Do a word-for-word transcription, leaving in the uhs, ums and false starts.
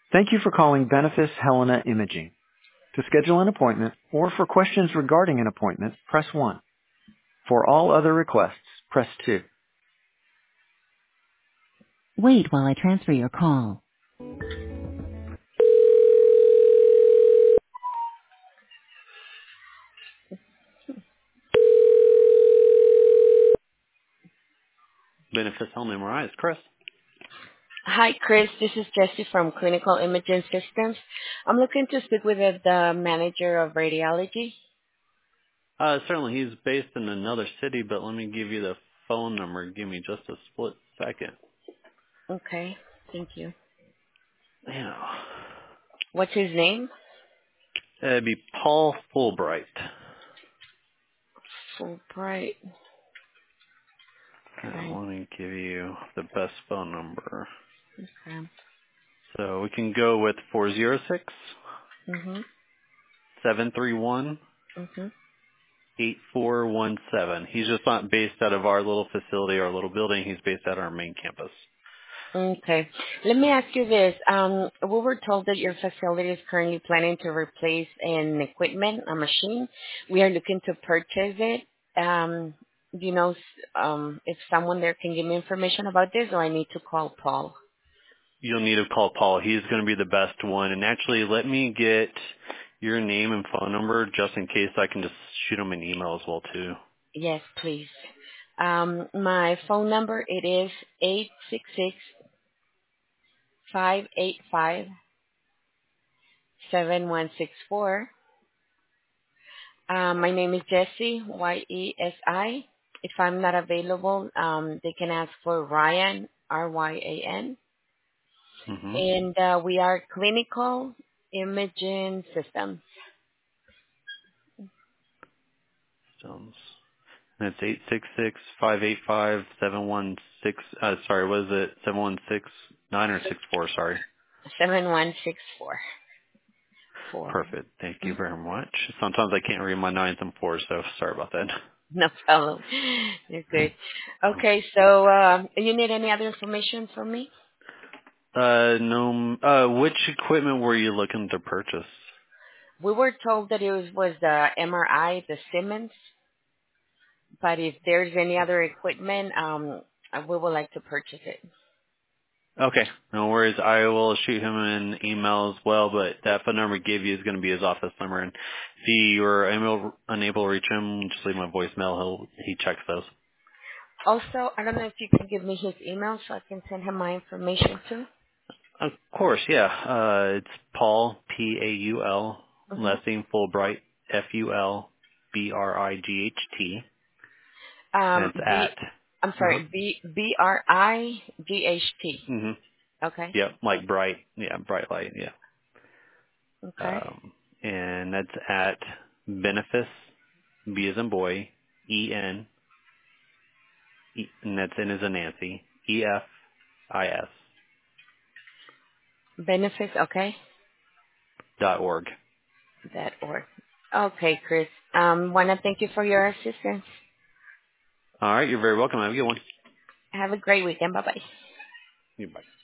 Thank you for calling Benefice Helena Imaging. To schedule an appointment or for questions regarding an appointment, press one. For all other requests, press two. Wait while I transfer your call. Benefice Helena M R I is Chris. Hi, Chris. This is Jessie from Clinical Imaging Systems. I'm looking to speak with the the manager of radiology. Uh, certainly, he's based in another city, but let me give you the phone number. Give me just a split second. Okay. Thank you. Yeah. What's his name? It'd be Paul Fulbright. Fulbright. Uh, Okay. let me give you the best phone number. Okay. So we can go with four zero six, Mhm. seven three one, Mhm. eight four one seven. He's just not based out of our little facility, our little building. He's based out of our main campus. Okay. Let me ask you this. Um, we were told that your facility is currently planning to replace an equipment, a machine. We are looking to purchase it. Um, do you know um, if someone there can give me information about this, or I need to call Paul? You'll need to call Paul. He's going to be the best one. And actually, let me get your name and phone number just in case I can just shoot him an email as well, too. Yes, please. Um, my phone number it is eight six six five eight five seven one six four. Um, my name is Jessie, Y E S I. If I'm not available, um, they can ask for Ryan, R Y A N. Mm-hmm. And uh, we are Clinical Imaging Systems. Sounds. And it's eight six six five eight five seven one six. Uh, sorry, what is it? Seven one six nine or six four? Sorry. seven one six four. Four. Perfect. Thank you very much. Sometimes I can't read my nines and fours, so sorry about that. No problem. You're good. Okay, so um, you need any other information from me? Uh, no. Uh, which equipment were you looking to purchase? We were told that it was, was the M R I, the Siemens, but if there's any other equipment, um, uh, we would like to purchase it. Okay, no worries. I will shoot him an email as well, but that phone number he gave you is going to be his office number. And if you are unable, unable to reach him, just leave my voicemail. He'll he checks those. Also, I don't know if you can give me his email so I can send him my information too. Of course, yeah. Uh, it's Paul P A U L, last Mm-hmm. name Fulbright F U L B R I G H T, and Um, it's B, at. I'm Uh huh. sorry, B B R I G H T. Mhm. Okay. Yep, like bright. Yeah, bright light. Yeah. Okay. Um, and that's at Benefice, B as in boy, E N, E, and that's N as in Nancy, E F I S Benefits. Okay. dot org. That org. Okay, Chris. Um, wanna thank you for your assistance. All right, you're very welcome. Have a good one. Have a great weekend. Bye bye. Goodbye.